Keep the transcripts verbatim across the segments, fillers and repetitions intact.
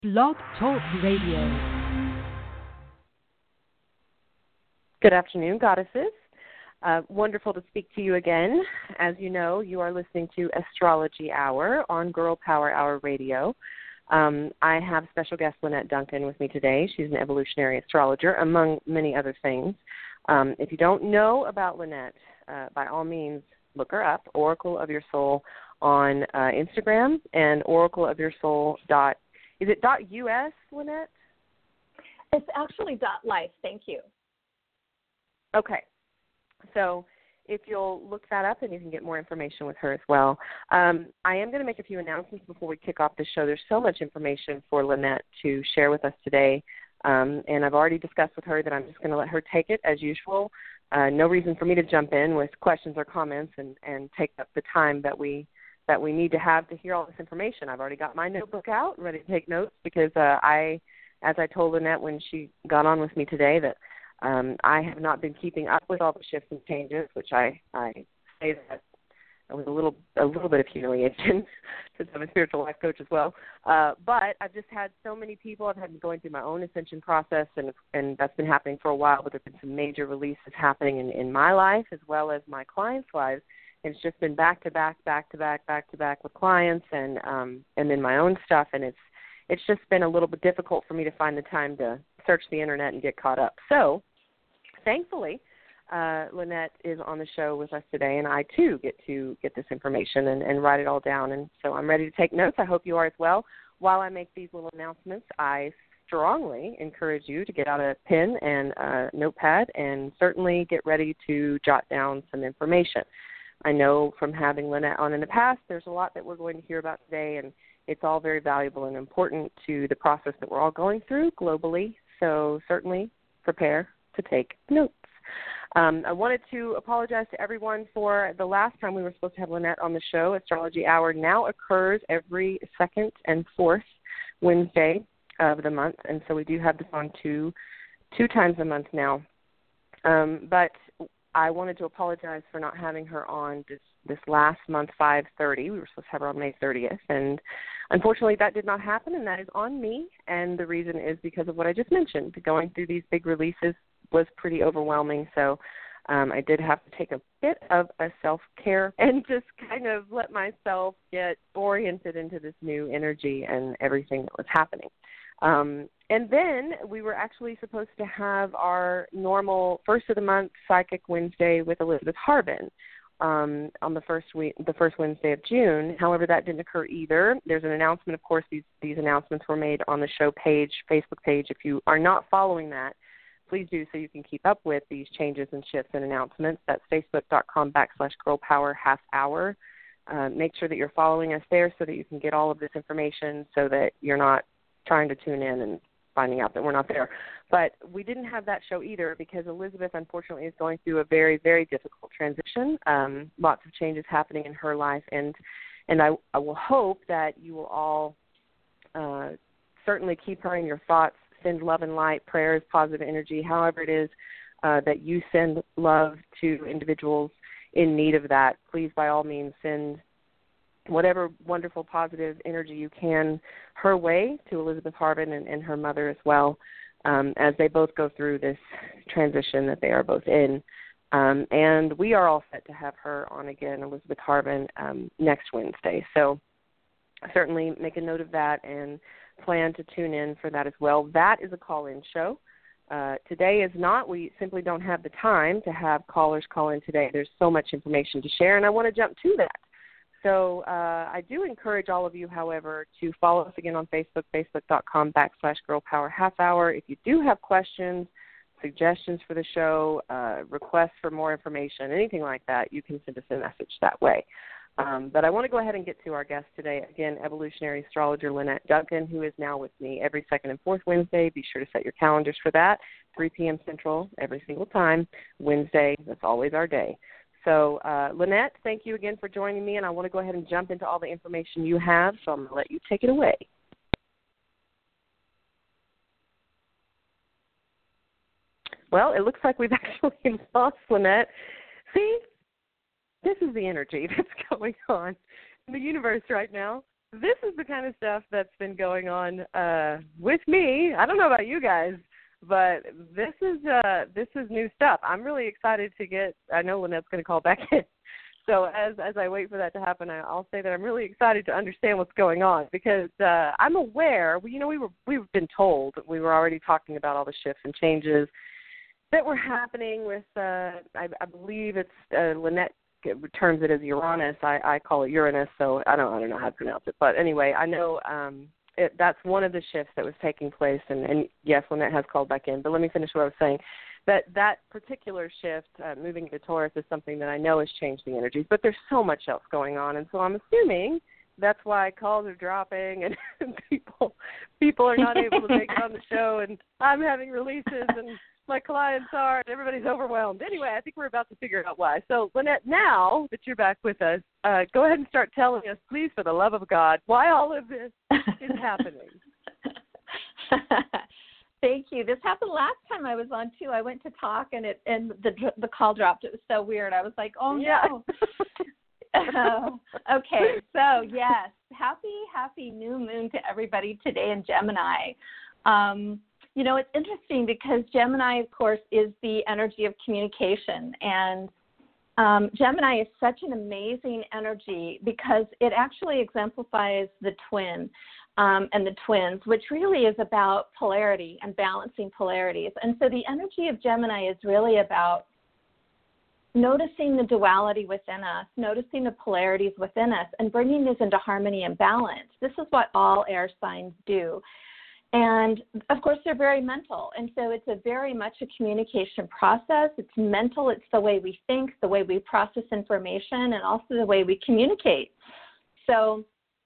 Blog Talk Radio. Good afternoon, goddesses. Uh, wonderful to speak to you again. As you know, you are listening to Astrology Hour on Girl Power Hour Radio. Um, I have special guest Lynette Duncan with me today. She's an evolutionary astrologer, among many other things. Um, if you don't know about Lynette, uh, by all means, look her up, Oracle of Your Soul on uh, Instagram and oracle of your soul dot Is it .us, Lynette? It's actually .life. Thank you. Okay. So if you'll look that up and you can get more information with her as well. Um, I am going to make a few announcements before we kick off the show. There's so much information for Lynette to share with us today, um, and I've already discussed with her that I'm just going to let her take it as usual. Uh, no reason for me to jump in with questions or comments and, and take up the time that we that we need to have to hear all this information. I've already got my notebook out and ready to take notes because uh, I, as I told Lynette when she got on with me today, that um, I have not been keeping up with all the shifts and changes, which I, I say that with a little a little bit of humiliation since I'm a spiritual life coach as well. Uh, but I've just had so many people. I've had been going through my own ascension process, and and that's been happening for a while, but there have been some major releases happening in, in my life as well as my clients' lives. It's just been back to back, back to back, back to back with clients, and um, and then my own stuff, and it's it's just been a little bit difficult for me to find the time to search the internet and get caught up. So, thankfully, uh, Lynette is on the show with us today, and I too get to get this information and, and write it all down. And so I'm ready to take notes. I hope you are as well. While I make these little announcements, I strongly encourage you to get out a pen and a notepad, and certainly get ready to jot down some information. I know from having Lynette on in the past, there's a lot that we're going to hear about today, and it's all very valuable and important to the process that we're all going through globally. So certainly prepare to take notes. Um, I wanted to apologize to everyone for the last time we were supposed to have Lynette on the show. Astrology Hour now occurs every second and fourth Wednesday of the month, and so we do have this on two, two times a month now. Um, but I wanted to apologize for not having her on this, this last month, five thirty. We were supposed to have her on May thirtieth, and unfortunately that did not happen, and that is on me, and the reason is because of what I just mentioned. Going through these big releases was pretty overwhelming, so um, I did have to take a bit of a self-care and just kind of let myself get oriented into this new energy and everything that was happening. Um, and then we were actually supposed to have our normal first of the month Psychic Wednesday with Elizabeth Harbin um, on the first week, the first Wednesday of June. However, that didn't occur either. There's an announcement. Of course, these, these announcements were made on the show page, Facebook page. If you are not following that, please do so you can keep up with these changes and shifts and announcements. That's facebook.com backslash girl power half hour. Uh, make sure that you're following us there so that you can get all of this information so that you're not trying to tune in and finding out that we're not there. But we didn't have that show either because Elizabeth, unfortunately, is going through a very, very difficult transition. Um, lots of changes happening in her life, and and I, I will hope that you will all uh, certainly keep her in your thoughts, send love and light, prayers, positive energy, however it is uh, that you send love to individuals in need of that. Please, by all means, send whatever wonderful positive energy you can her way to Elizabeth Harbin and, and her mother as well, um, as they both go through this transition that they are both in. Um, and we are all set to have her on again, Elizabeth Harbin, um, next Wednesday. So certainly make a note of that and plan to tune in for that as well. That is a call-in show. Uh, today is not. We simply don't have the time to have callers call in today. There's so much information to share, and I want to jump to that. So uh, I do encourage all of you, however, to follow us again on Facebook, facebook.com backslash girl power half hour. If you do have questions, suggestions for the show, uh, requests for more information, anything like that, you can send us a message that way. Um, but I want to go ahead and get to our guest today. Again, evolutionary astrologer Lynette Duncan, who is now with me every second and fourth Wednesday. Be sure to set your calendars for that, three p.m. Central every single time. Wednesday, that's always our day. So, uh, Lynette, thank you again for joining me, and I want to go ahead and jump into all the information you have, so I'm going to let you take it away. Well, it looks like we've actually lost Lynette. See, this is the energy that's going on in the universe right now. this is the kind of stuff that's been going on uh, with me. I don't know about you guys, but this is uh, this is new stuff. I'm really excited to get. I know Lynette's going to call back in. So as as I wait for that to happen, I, I'll say that I'm really excited to understand what's going on because uh, I'm aware. You know, we were we've been told we were already talking about all the shifts and changes that were happening with. Uh, I, I believe it's uh, Lynette terms it as Uranus. I, I call it Uranus. So I don't I don't know how to pronounce it. But anyway, I know um, it, that's one of the shifts that was taking place. And, and yes, Lynette has called back in. But let me finish what I was saying. That that particular shift, uh, moving to Taurus, is something that I know has changed the energies, but there's so much else going on, and so I'm assuming that's why calls are dropping and people people are not able to make it on the show, and I'm having releases, and my clients are, and everybody's overwhelmed. Anyway, I think we're about to figure out why. So, Lynette, now that you're back with us, uh, go ahead and start telling us, please, for the love of God, why all of this is happening. Thank you. This happened last time I was on too. I went to talk and it and the the call dropped. It was so weird. I was like, oh yeah. no. uh, okay, so yes, happy happy new moon to everybody today in Gemini. Um, you know, it's interesting because Gemini, of course, is the energy of communication, and um, Gemini is such an amazing energy because it actually exemplifies the twin. Um, and the twins, which really is about polarity and balancing polarities. And so the energy of Gemini is really about noticing the duality within us, noticing the polarities within us, and bringing these into harmony and balance. This is what all air signs do. And, of course, they're very mental. And so it's a very much a communication process. It's mental. It's the way we think, the way we process information, and also the way we communicate. So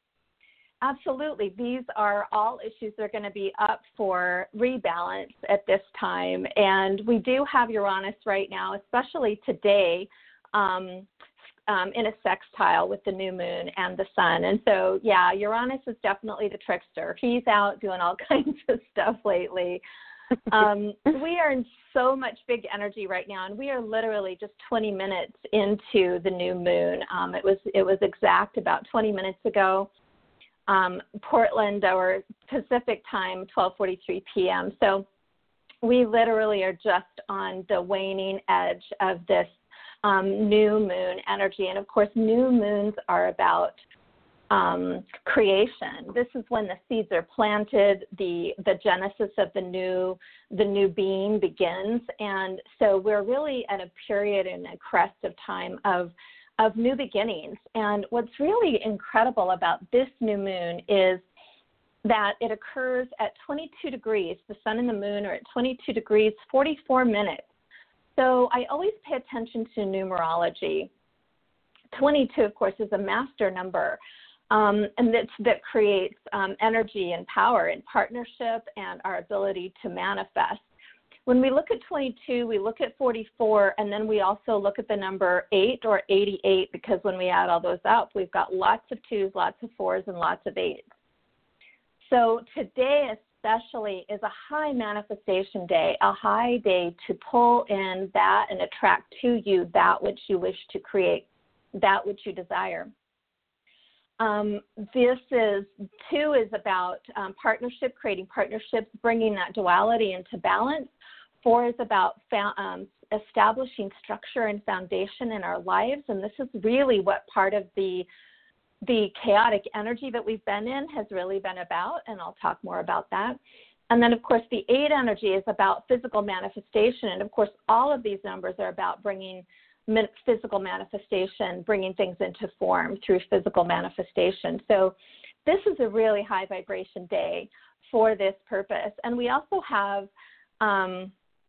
absolutely. These are all issues that are going to be up for rebalance at this time. And we do have Uranus right now, especially today, um, um, in a sextile with the new moon and the sun. And so, yeah, Uranus is definitely the trickster. He's out doing all kinds of stuff lately. Um, we are in so much big energy right now, and we are literally just twenty minutes into the new moon. Um, it was it was exact about twenty minutes ago. Um, Portland or Pacific time, twelve forty-three p.m. So we literally are just on the waning edge of this um, new moon energy. And, of course, new moons are about um, creation. This is when the seeds are planted, the the genesis of the new the new being begins. And so we're really at a period and a crest of time of of new beginnings. And what's really incredible about this new moon is that it occurs at twenty-two degrees. The sun and the moon are at twenty-two degrees, forty-four minutes. So I always pay attention to numerology. twenty-two, of course, is a master number, um, and that, that creates um, energy and power and partnership and our ability to manifest. When we look at twenty-two, we look at forty-four, and then we also look at the number eight or eighty-eight, because when we add all those up, we've got lots of twos, lots of fours, and lots of eights. So today especially is a high manifestation day, a high day to pull in that and attract to you that which you wish to create, that which you desire. Um, this is, two is about um, partnership, creating partnerships, bringing that duality into balance. Four is about fa- um, establishing structure and foundation in our lives, and this is really what part of the the chaotic energy that we've been in has really been about, and I'll talk more about that. And then, of course, the eight energy is about physical manifestation, and, of course, all of these numbers are about bringing physical manifestation, bringing things into form through physical manifestation. So this is a really high vibration day for this purpose. And we also have um,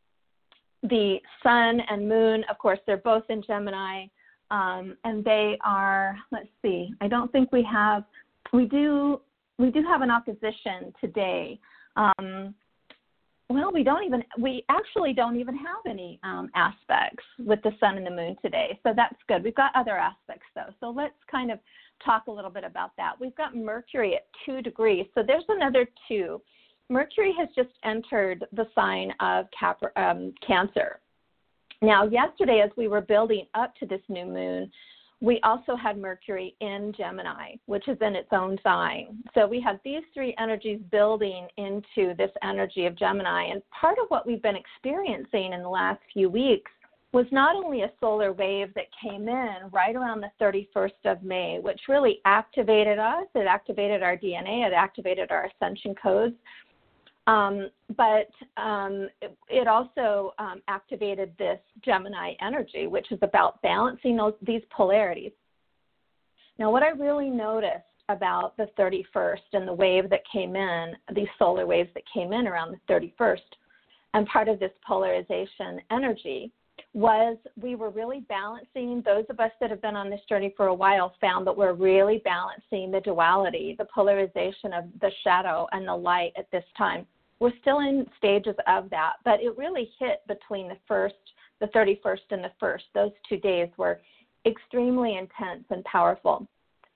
the sun and moon. Of course, they're both in Gemini, um, and they are, let's see, I don't think we have, we do, we do have an opposition today. Um, Well, we don't even, we actually don't even have any um, aspects with the sun and the moon today. So that's good. We've got other aspects, though. So let's kind of talk a little bit about that. We've got Mercury at two degrees. So there's another two. Mercury has just entered the sign of Cap- um, Cancer. Now, yesterday, as we were building up to this new moon, we also had Mercury in Gemini, which is in its own sign. So we had these three energies building into this energy of Gemini. And part of what we've been experiencing in the last few weeks was not only a solar wave that came in right around the thirty-first of May, which really activated us, it activated our D N A, it activated our ascension codes, um, but um, it, it also um, activated this Gemini energy, which is about balancing those, these polarities. Now, what I really noticed about the thirty-first and the wave that came in, these solar waves that came in around the thirty-first, and part of this polarization energy, was we were really balancing, those of us that have been on this journey for a while found that we're really balancing the duality, the polarization of the shadow and the light at this time. We're still in stages of that, but it really hit between the first, the thirty-first and the first. Those two days were extremely intense and powerful.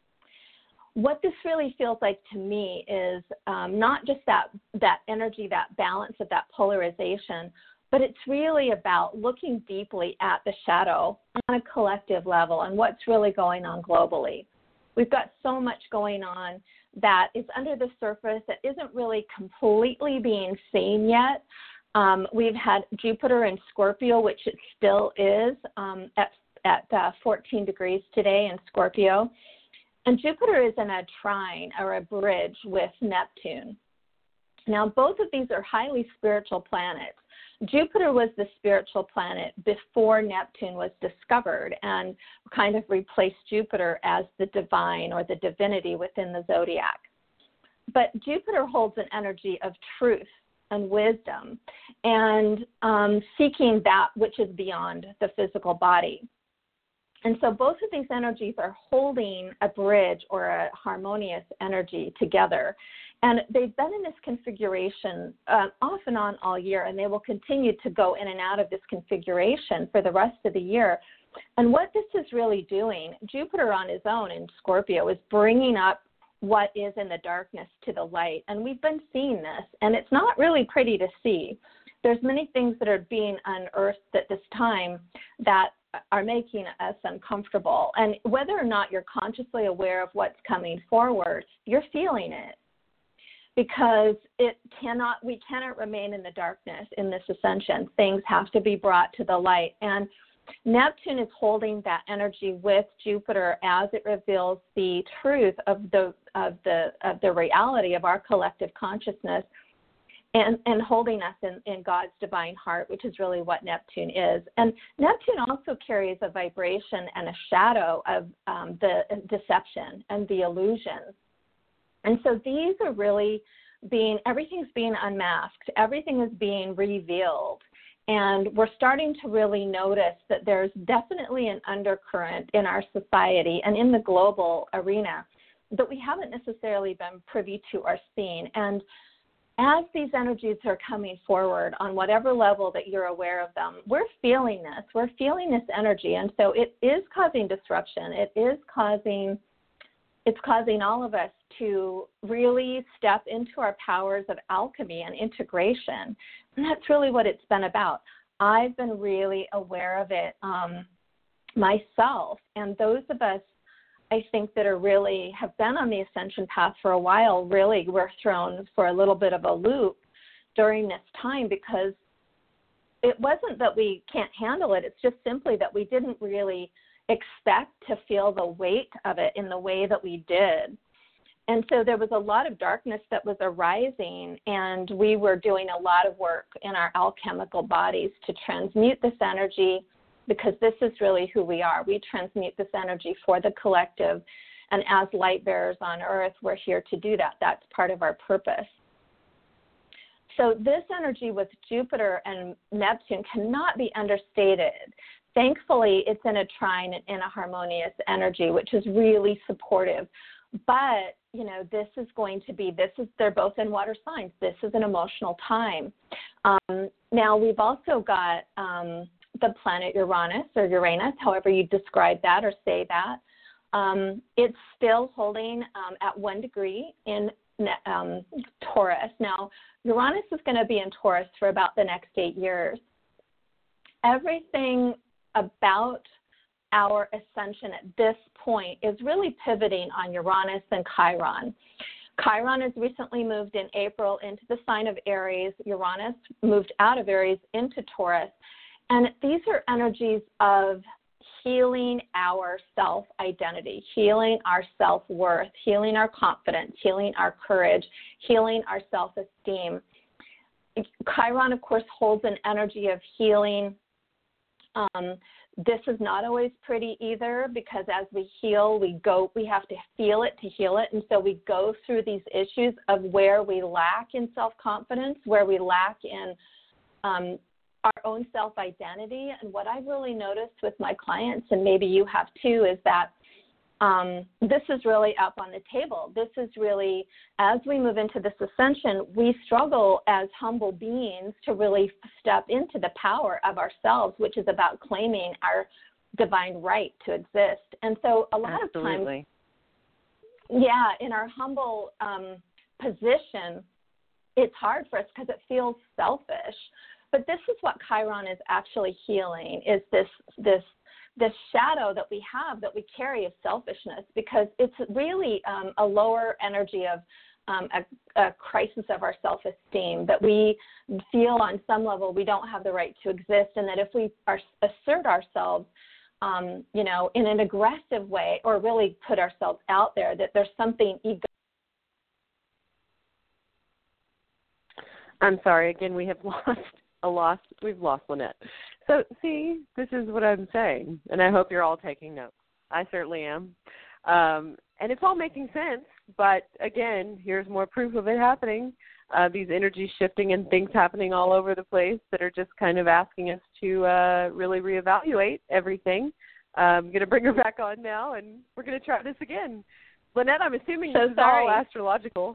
What this really feels like to me is um, not just that, that energy, that balance of that polarization, but it's really about looking deeply at the shadow on a collective level and what's really going on globally. We've got so much going on that is under the surface that isn't really completely being seen yet. Um, we've had Jupiter in Scorpio, which it still is um, at, at uh, fourteen degrees today in Scorpio. And Jupiter is in a trine or a bridge with Neptune. Now, both of these are highly spiritual planets. Jupiter was the spiritual planet before Neptune was discovered and kind of replaced Jupiter as the divine or the divinity within the zodiac. But Jupiter holds an energy of truth and wisdom and um, seeking that which is beyond the physical body. And so both of these energies are holding a bridge or a harmonious energy together. And they've been in this configuration uh, off and on all year, and they will continue to go in and out of this configuration for the rest of the year. And what this is really doing, Jupiter on his own in Scorpio is bringing up what is in the darkness to the light. And we've been seeing this, and it's not really pretty to see. There's many things that are being unearthed at this time that are making us uncomfortable. And whether or not you're consciously aware of what's coming forward, you're feeling it. Because it cannot, we cannot remain in the darkness in this ascension. Things have to be brought to the light. And Neptune is holding that energy with Jupiter as it reveals the truth of the of the of the reality of our collective consciousness, and, and holding us in, in God's divine heart, which is really what Neptune is. And Neptune also carries a vibration and a shadow of um, the deception and the illusions. And so these are really being, everything's being unmasked. Everything is being revealed. And we're starting to really notice that there's definitely an undercurrent in our society and in the global arena that we haven't necessarily been privy to or seen. And as these energies are coming forward on whatever level that you're aware of them, we're feeling this. We're feeling this energy. And so it is causing disruption. It is causing, it's causing all of us to really step into our powers of alchemy and integration. And that's really what it's been about. I've been really aware of it um, myself. And those of us, I think, that are really have been on the ascension path for a while, really were thrown for a little bit of a loop during this time, because it wasn't that we can't handle it. It's just simply that we didn't really expect to feel the weight of it in the way that we did. And so there was a lot of darkness that was arising, and we were doing a lot of work in our alchemical bodies to transmute this energy, because this is really who we are. We transmute this energy for the collective, and as light bearers on earth, we're here to do that. That's part of our purpose. So this energy with Jupiter and Neptune cannot be understated. Thankfully, it's in a trine and in a harmonious energy, which is really supportive. But, you know, this is going to be, this is, they're both in water signs. This is an emotional time. Um, now, we've also got um, the planet Uranus or Uranus, however you describe that or say that. Um, it's still holding um, at one degree in um, Taurus. Now, Uranus is going to be in Taurus for about the next eight years. Everything about our ascension at this point is really pivoting on Uranus and Chiron. Chiron has recently moved in April into the sign of Aries. Uranus moved out of Aries into Taurus. And these are energies of healing our self-identity, healing our self-worth, healing our confidence, healing our courage, healing our self-esteem. Chiron, of course, holds an energy of healing. Um, this is not always pretty either, because as we heal, we go, we have to feel it to heal it. And so we go through these issues of where we lack in self-confidence, where we lack in um, our own self-identity. And what I've really noticed with my clients, and maybe you have too, is that um, this is really up on the table. This is really, as we move into this ascension, we struggle as humble beings to really step into the power of ourselves, which is about claiming our divine right to exist. And so a lot Absolutely. of times, yeah, in our humble um, position, it's hard for us because it feels selfish. But this is what Chiron is actually healing, is this this this shadow that we have, that we carry of selfishness, because it's really um, a lower energy of um, a, a crisis of our self-esteem, that we feel on some level we don't have the right to exist, and that if we are, assert ourselves, um, you know, in an aggressive way, or really put ourselves out there, that there's something ego. I'm sorry, again, we have lost a lost, we've lost Lynette. So, see, this is what I'm saying, and I hope you're all taking notes. I certainly am. Um, and it's all making sense, but, again, here's more proof of it happening, uh, these energies shifting and things happening all over the place that are just kind of asking us to uh, really reevaluate everything. Uh, I'm going to bring her back on now, and we're going to try this again. Lynette, I'm assuming so this is sorry. all astrological.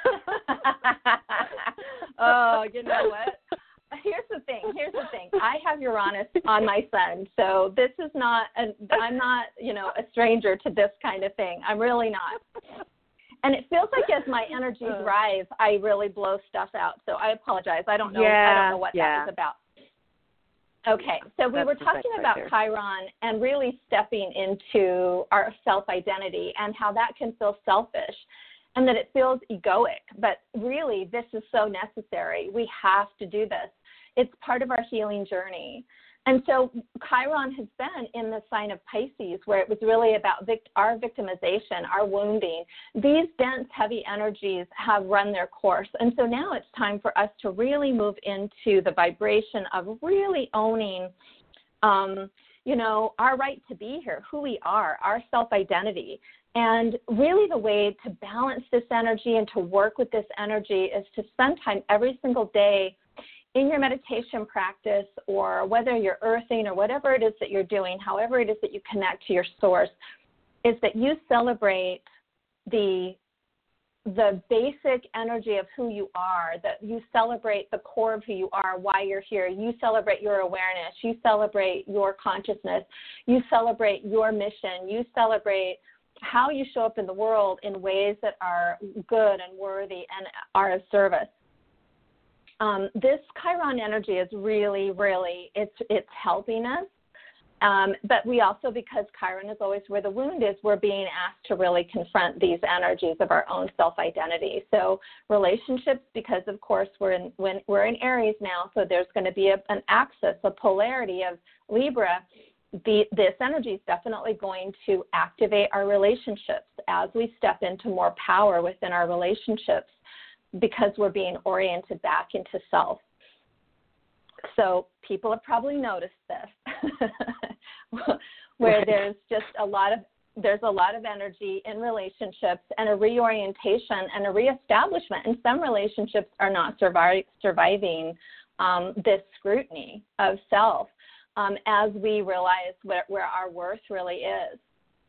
Oh, you know what? Here's the thing. Here's the thing. I have Uranus on my sun, so this is not. A, I'm not, you know, a stranger to this kind of thing. I'm really not. And it feels like as my energies rise, I really blow stuff out. So I apologize. I don't know. Yeah, I don't know what yeah. that was about. Okay, so we That's were talking right about there. Chiron and really stepping into our self-identity and how that can feel selfish and that it feels egoic. But really, this is so necessary. We have to do this. It's part of our healing journey. And so Chiron has been in the sign of Pisces, where it was really about vict- our victimization, our wounding. These dense, heavy energies have run their course. And so now it's time for us to really move into the vibration of really owning, um, you know, our right to be here, who we are, our self-identity. And really the way to balance this energy and to work with this energy is to spend time every single day in your meditation practice, or whether you're earthing or whatever it is that you're doing, however it is that you connect to your source, is that you celebrate the the basic energy of who you are, that you celebrate the core of who you are, why you're here. You celebrate your awareness. You celebrate your consciousness. You celebrate your mission. You celebrate how you show up in the world in ways that are good and worthy and are of service. Um, this Chiron energy is really, really, it's it's helping us. Um, but we also, because Chiron is always where the wound is, we're being asked to really confront these energies of our own self-identity. So relationships, because of course we're in when we're in Aries now, so there's going to be a, an axis, a polarity of Libra. The, this energy is definitely going to activate our relationships as we step into more power within our relationships, because we're being oriented back into self. So people have probably noticed this, where right. there's just a lot of there's a lot of energy in relationships and a reorientation and a reestablishment. And some relationships are not survive, surviving um, this scrutiny of self um, as we realize where, where our worth really is.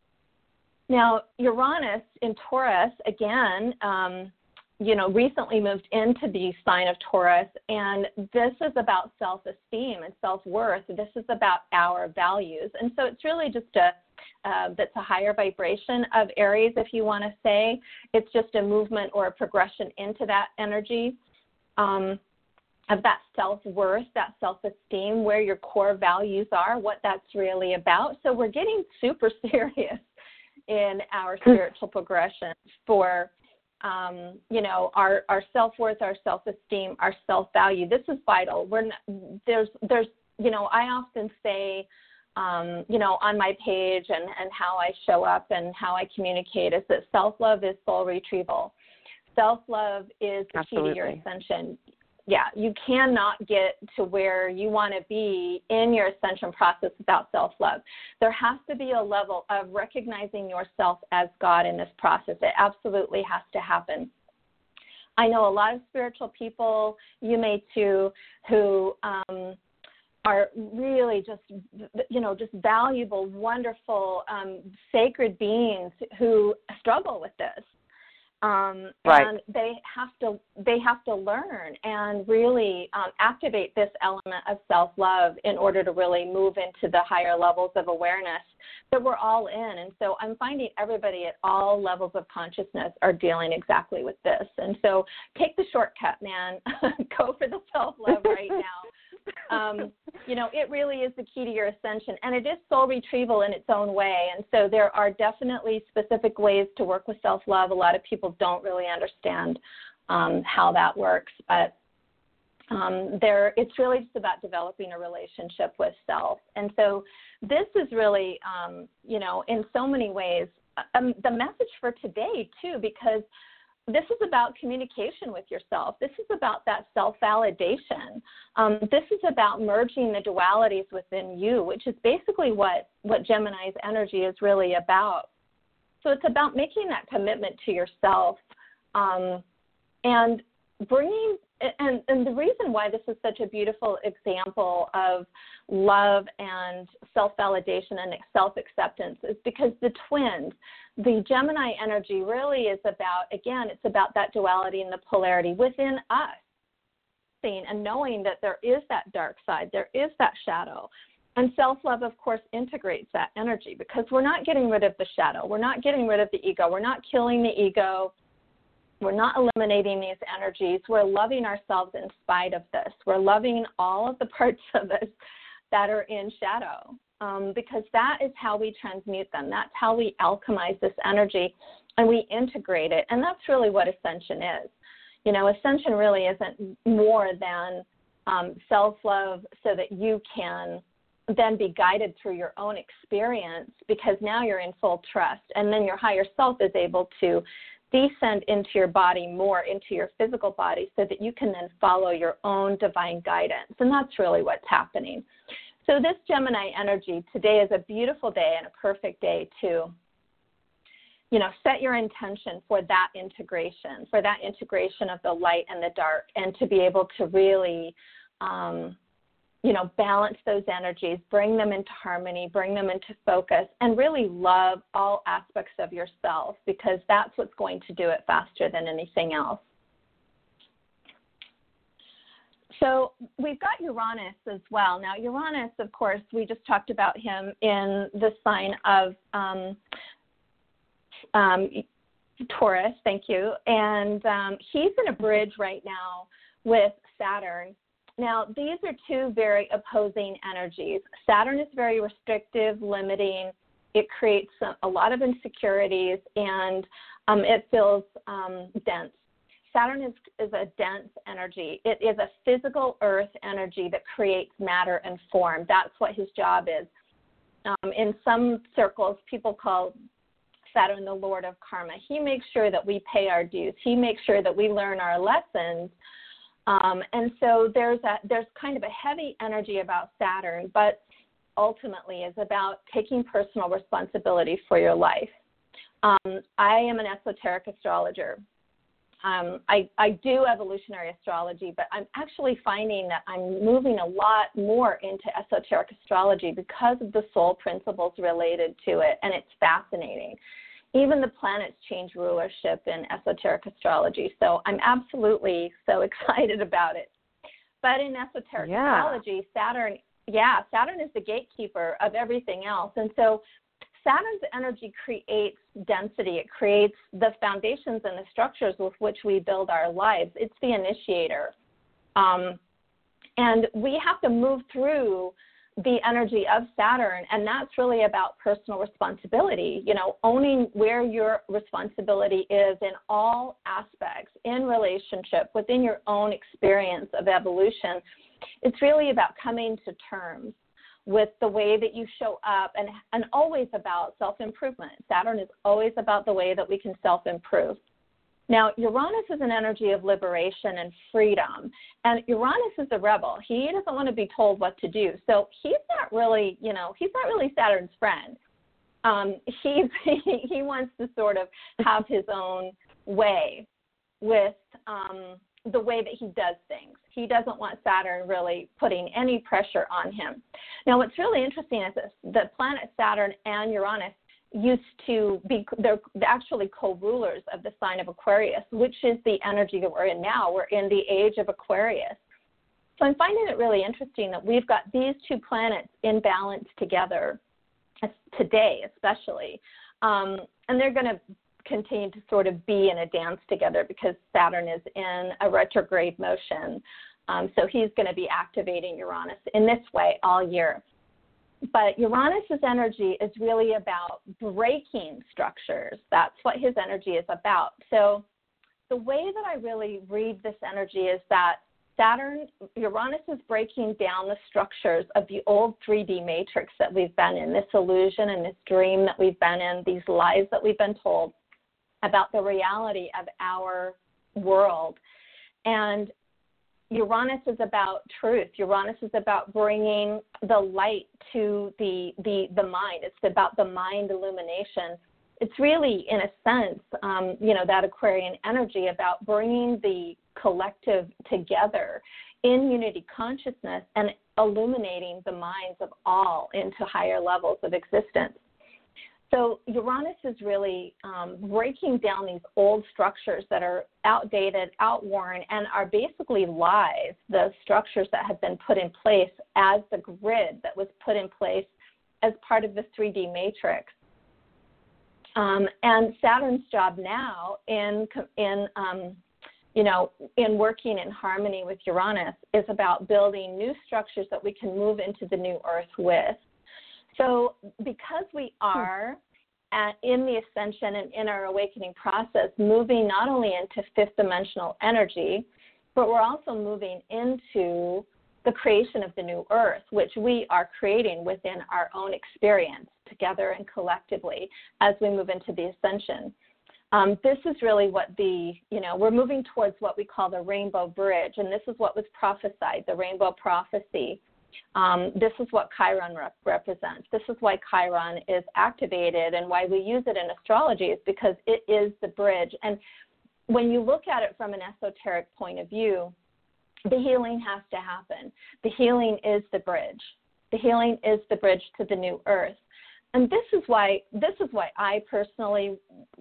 Now, Uranus in Taurus, again, um, you know, recently moved into the sign of Taurus, and this is about self-esteem and self-worth. This is about our values. And so it's really just a, uh, that's a higher vibration of Aries, if you want to say. It's just a movement or a progression into that energy. Um, of that self-worth, that self-esteem, where your core values are, what that's really about. So we're getting super serious in our spiritual progression for, um, you know, our, our self-worth, our self-esteem, our self-value. This is vital. We're not, there's, there's, you know, I often say, um, you know, on my page and, and how I show up and how I communicate is that self-love is soul retrieval. Self-love is the Absolutely. key to your ascension. Yeah, you cannot get to where you want to be in your ascension process without self-love. There has to be a level of recognizing yourself as God in this process. It absolutely has to happen. I know a lot of spiritual people, you may too, who um, are really just, you know, just valuable, wonderful, um, sacred beings who struggle with this. Um, right. And they have to they have to learn and really um, activate this element of self-love in order to really move into the higher levels of awareness that we're all in. And so I'm finding everybody at all levels of consciousness are dealing exactly with this. And so take the shortcut, man. Go for the self-love right now. Um, you know, it really is the key to your ascension, and it is soul retrieval in its own way. And so there are definitely specific ways to work with self-love. A lot of people don't really understand um, how that works, but um, there, it's really just about developing a relationship with self. And so this is really, um, you know, in so many ways, um, the message for today, too, because this is about communication with yourself. This is about that self-validation. Um, this is about merging the dualities within you, which is basically what, what Gemini's energy is really about. So it's about making that commitment to yourself um, and bringing, and, and the reason why this is such a beautiful example of love and self-validation and self-acceptance is because the twins, the Gemini energy really is about, again, it's about that duality and the polarity within us, seeing and knowing that there is that dark side, there is that shadow. And self-love, of course, integrates that energy because we're not getting rid of the shadow. We're not getting rid of the ego. We're not killing the ego. We're not eliminating these energies. We're loving ourselves in spite of this. We're loving all of the parts of us that are in shadow. Um, because that is how we transmute them. That's how we alchemize this energy, and we integrate it. And that's really what ascension is. You know, ascension really isn't more than um, self-love so that you can then be guided through your own experience, because now you're in full trust. And then your higher self is able to descend into your body more, into your physical body, so that you can then follow your own divine guidance. And that's really what's happening. So this Gemini energy, today is a beautiful day and a perfect day to, you know, set your intention for that integration, for that integration of the light and the dark, and to be able to really, um, you know, balance those energies, bring them into harmony, bring them into focus, and really love all aspects of yourself, because that's what's going to do it faster than anything else. So we've got Uranus as well. Now, Uranus, of course, we just talked about him in the sign of um, um, Taurus, thank you. And um, he's in a bridge right now with Saturn. Now, these are two very opposing energies. Saturn is very restrictive, limiting. It creates a, a lot of insecurities, and um, it feels um, dense. Saturn is, is a dense energy. It is a physical earth energy that creates matter and form. That's what his job is. Um, in some circles, people call Saturn the Lord of Karma. He makes sure that we pay our dues. He makes sure that we learn our lessons. Um, and so there's a, there's kind of a heavy energy about Saturn, but ultimately is about taking personal responsibility for your life. Um, I am an esoteric astrologer. Um, I, I do evolutionary astrology, but I'm actually finding that I'm moving a lot more into esoteric astrology because of the soul principles related to it, and it's fascinating. Even the planets change rulership in esoteric astrology, so I'm absolutely so excited about it. But in esoteric yeah. astrology, Saturn, yeah, Saturn is the gatekeeper of everything else, and so Saturn's energy creates density. It creates the foundations and the structures with which we build our lives. It's the initiator. Um, And we have to move through the energy of Saturn, and that's really about personal responsibility, you know, owning where your responsibility is in all aspects, in relationship, within your own experience of evolution. It's really about coming to terms with the way that you show up, and, and always about self-improvement. Saturn is always about the way that we can self-improve. Now, Uranus is an energy of liberation and freedom, and Uranus is the rebel. He doesn't want to be told what to do, so he's not really, you know, he's not really Saturn's friend. Um, he's, he, he wants to sort of have his own way with um, the way that he does things. He doesn't want Saturn really putting any pressure on him. Now, what's really interesting is this, the planet Saturn and Uranus used to be, they're actually co-rulers of the sign of Aquarius, which is the energy that we're in now. We're in the age of Aquarius. So I'm finding it really interesting that we've got these two planets in balance together today, especially. Um, and they're going to continue to sort of be in a dance together because Saturn is in a retrograde motion. Um, so he's going to be activating Uranus in this way all year. But Uranus's energy is really about breaking structures. That's what his energy is about. So the way that I really read this energy is that Saturn, Uranus is breaking down the structures of the old three D matrix that we've been in, this illusion and this dream that we've been in, these lies that we've been told about the reality of our world. And Uranus is about truth. Uranus is about bringing the light to the, the, the mind. It's about the mind illumination. It's really, in a sense, um, you know, that Aquarian energy about bringing the collective together in unity consciousness and illuminating the minds of all into higher levels of existence. So Uranus is really um, breaking down these old structures that are outdated, outworn, and are basically lies, the structures that have been put in place as the grid that was put in place as part of the three D matrix. Um, and Saturn's job now in, in um, you know, in working in harmony with Uranus is about building new structures that we can move into the new Earth with. So because we are at, in the ascension and in our awakening process, moving not only into fifth dimensional energy, but we're also moving into the creation of the new Earth, which we are creating within our own experience together and collectively as we move into the ascension. Um, this is really what the, you know, we're moving towards what we call the rainbow bridge, and this is what was prophesied, the rainbow prophecy. Um, this is what Chiron rep- represents. This is why Chiron is activated and why we use it in astrology is because it is the bridge. And when you look at it from an esoteric point of view, the healing has to happen. The healing is the bridge. The healing is the bridge to the new Earth. And this is why this is why I personally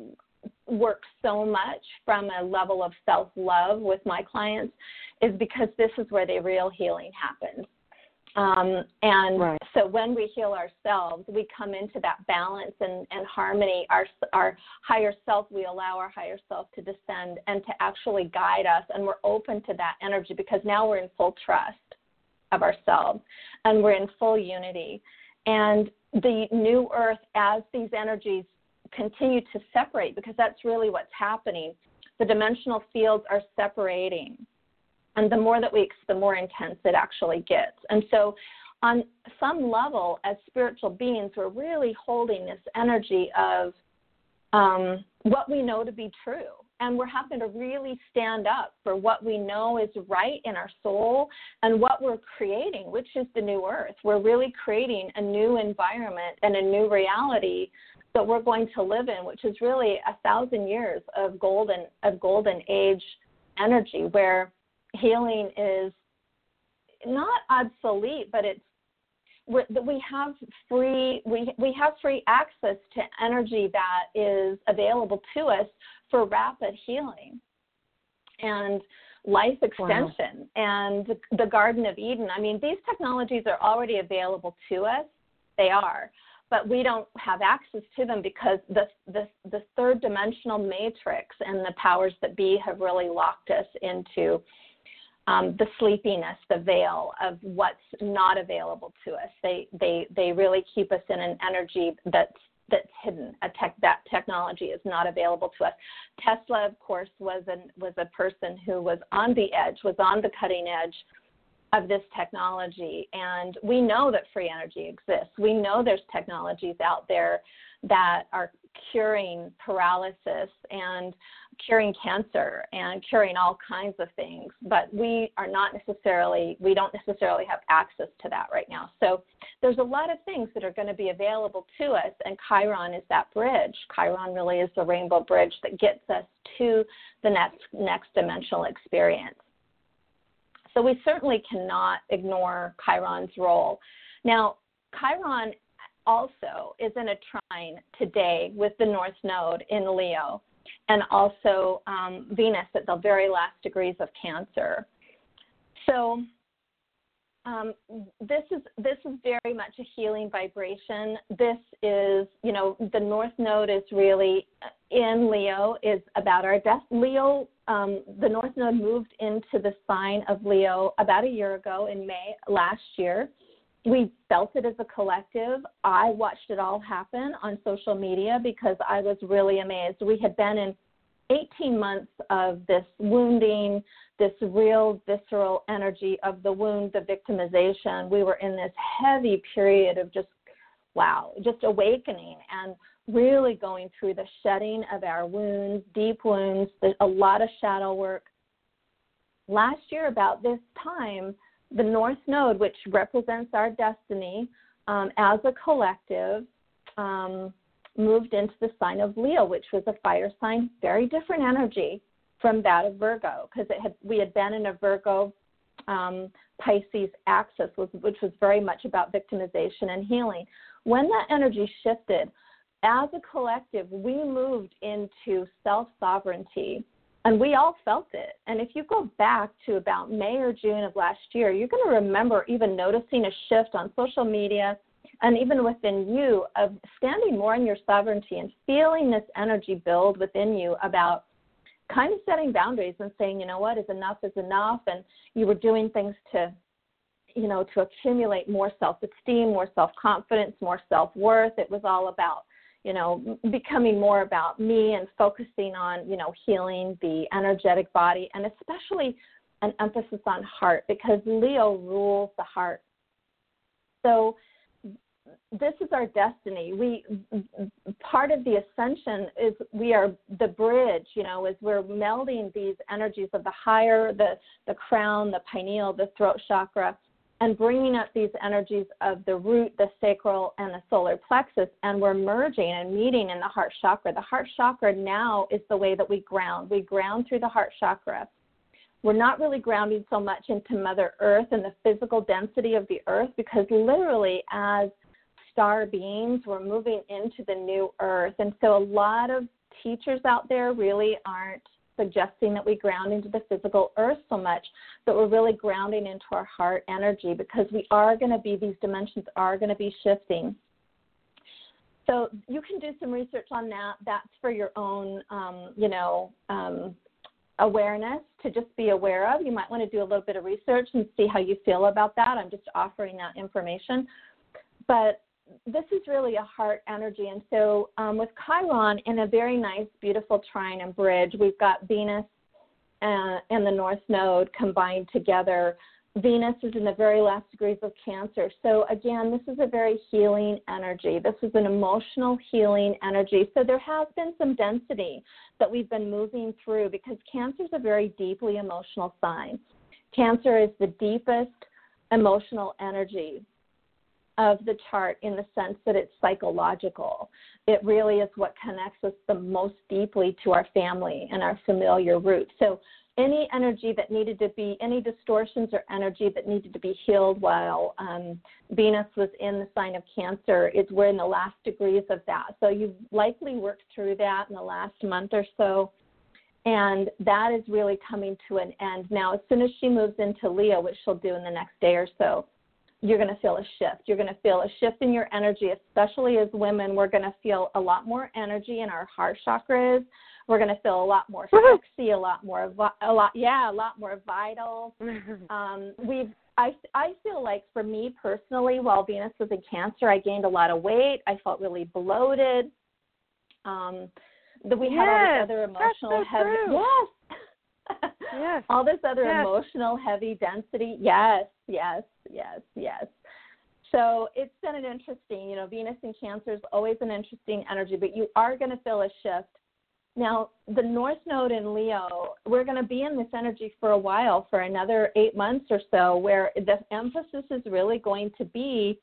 work so much from a level of self-love with my clients, is because this is where the real healing happens. Um, and right. So when we heal ourselves, we come into that balance and, and harmony. Our, our higher self, we allow our higher self to descend and to actually guide us, and we're open to that energy because now we're in full trust of ourselves and we're in full unity. And the new Earth, as these energies continue to separate, because that's really what's happening, the dimensional fields are separating. And the more that we, the more intense it actually gets. And so on some level, as spiritual beings, we're really holding this energy of um, what we know to be true. And we're having to really stand up for what we know is right in our soul and what we're creating, which is the new Earth. We're really creating a new environment and a new reality that we're going to live in, which is really a thousand years of golden, of golden age energy, where healing is not obsolete, but it's that we have free we we have free access to energy that is available to us for rapid healing and life extension. Wow. And the, the Garden of Eden. I mean, these technologies are already available to us. They are. But we don't have access to them because the, the the third dimensional matrix and the powers that be have really locked us into um, the sleepiness, the veil of what's not available to us. They they they really keep us in an energy that's that's hidden. A tech that technology is not available to us. Tesla, of course, was an was a person who was on the edge, was on the cutting edge of this technology, and we know that free energy exists. We know there's technologies out there that are curing paralysis and curing cancer and curing all kinds of things, but we are not necessarily, we don't necessarily have access to that right now. So there's a lot of things that are going to be available to us, and Chiron is that bridge. Chiron really is the rainbow bridge that gets us to the next, next dimensional experience. So we certainly cannot ignore Chiron's role. Now, Chiron also is in a trine today with the North Node in Leo, and also um, Venus at the very last degrees of Cancer. So um, this is this is very much a healing vibration. This is, you know, the North Node is really in Leo, is about our death. Leo, um, the North Node moved into the sign of Leo about a year ago in May last year. We felt it as a collective. I watched it all happen on social media because I was really amazed. We had been in eighteen months of this wounding, this real visceral energy of the wound, the victimization. We were in this heavy period of just, wow, just awakening and really going through the shedding of our wounds, deep wounds, a lot of shadow work. Last year, about this time, the North Node, which represents our destiny um, as a collective, um, moved into the sign of Leo, which was a fire sign, very different energy from that of Virgo, because it had we had been in a Virgo um, Pisces axis, which was very much about victimization and healing. When that energy shifted, as a collective, we moved into self-sovereignty. And we all felt it. And if you go back to about May or June of last year, you're going to remember even noticing a shift on social media and even within you of standing more in your sovereignty and feeling this energy build within you about kind of setting boundaries and saying, you know what, is enough is enough. And you were doing things to, you know, to accumulate more self-esteem, more self-confidence, more self-worth. It was all about, you know, becoming more about me and focusing on, you know, healing the energetic body, and especially an emphasis on heart, because Leo rules the heart. So this is our destiny. We, part of the ascension is we are the bridge, you know, as we're melding these energies of the higher, the, the crown, the pineal, the throat chakra, and bringing up these energies of the root, the sacral, and the solar plexus, and we're merging and meeting in the heart chakra. The heart chakra now is the way that we ground. We ground through the heart chakra. We're not really grounding so much into Mother Earth and the physical density of the earth, because literally as star beings, we're moving into the new earth. And so a lot of teachers out there really aren't suggesting that we ground into the physical earth so much, but we're really grounding into our heart energy, because we are going to be, these dimensions are going to be shifting. So you can do some research on that. That's for your own, um, you know, um, awareness, to just be aware of. You might want to do a little bit of research and see how you feel about that. I'm just offering that information. But this is really a heart energy. And so um, with Chiron in a very nice, beautiful trine and bridge, we've got Venus uh, and the North Node combined together. Venus is in the very last degrees of Cancer. So again, this is a very healing energy. This is an emotional healing energy. So there has been some density that we've been moving through, because Cancer is a very deeply emotional sign. Cancer is the deepest emotional energy of the chart, in the sense that it's psychological. It really is what connects us the most deeply to our family and our familiar roots. So any energy that needed to be, any distortions or energy that needed to be healed while um, Venus was in the sign of Cancer, is we're in the last degrees of that. So you've likely worked through that in the last month or so, and that is really coming to an end. Now, as soon as she moves into Leo, which she'll do in the next day or so, you're going to feel a shift. You're going to feel a shift in your energy, especially as women. We're going to feel a lot more energy in our heart chakras. We're going to feel a lot more sexy, a lot more, a lot, yeah, a lot more vital. Um, we've, I, I feel like for me personally, while Venus was in Cancer, I gained a lot of weight. I felt really bloated. Um, that we yes, had all this other emotional so heavy, true. yes, yes, all this other yes. emotional heavy density. Yes, yes, yes, yes. So it's been an interesting, you know, Venus in Cancer is always an interesting energy, but you are going to feel a shift. Now, the North Node in Leo, we're going to be in this energy for a while, for another eight months or so, where the emphasis is really going to be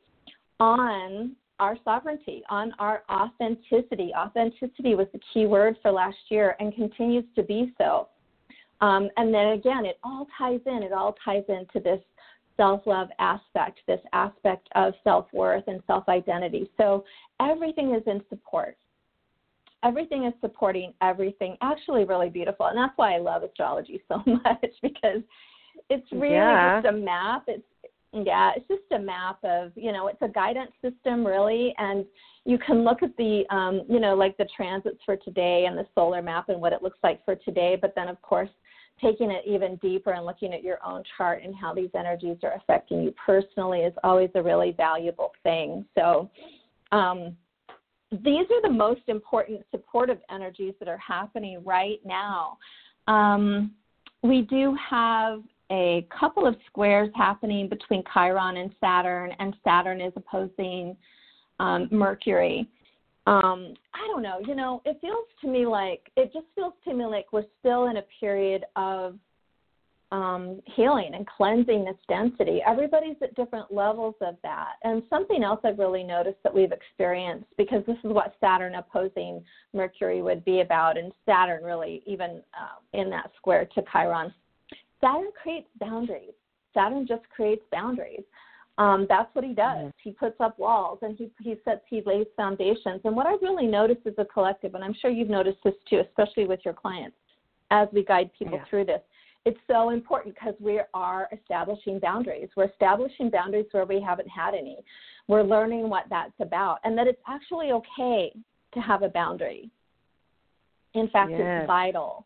on our sovereignty, on our authenticity. Authenticity was the key word for last year and continues to be so. Um, and then again, it all ties in. It all ties into this self-love aspect, this aspect of self-worth and self-identity. So everything is in support. Everything is supporting everything. Actually really beautiful. And that's why I love astrology so much, because it's really yeah. just a map. It's yeah, it's just a map of, you know, it's a guidance system really, and you can look at the, um, you know, like the transits for today and the solar map and what it looks like for today, but then of course taking it even deeper and looking at your own chart and how these energies are affecting you personally is always a really valuable thing. So um, these are the most important supportive energies that are happening right now. Um, we do have a couple of squares happening between Chiron and Saturn, and Saturn is opposing um, Mercury. Um, I don't know, you know, it feels to me like, it just feels to me like we're still in a period of um, healing and cleansing this density. Everybody's at different levels of that. And something else I've really noticed that we've experienced, because this is what Saturn opposing Mercury would be about, and Saturn really even uh, in that square to Chiron, Saturn creates boundaries. Saturn just creates boundaries. Um, that's what he does. Mm-hmm. He puts up walls and he he sets, he lays foundations. And what I really noticed as a collective, and I'm sure you've noticed this too, especially with your clients, as we guide people yeah. through this, it's so important because we are establishing boundaries. We're establishing boundaries where we haven't had any. We're learning what that's about, and that it's actually okay to have a boundary. In fact, yes. it's vital.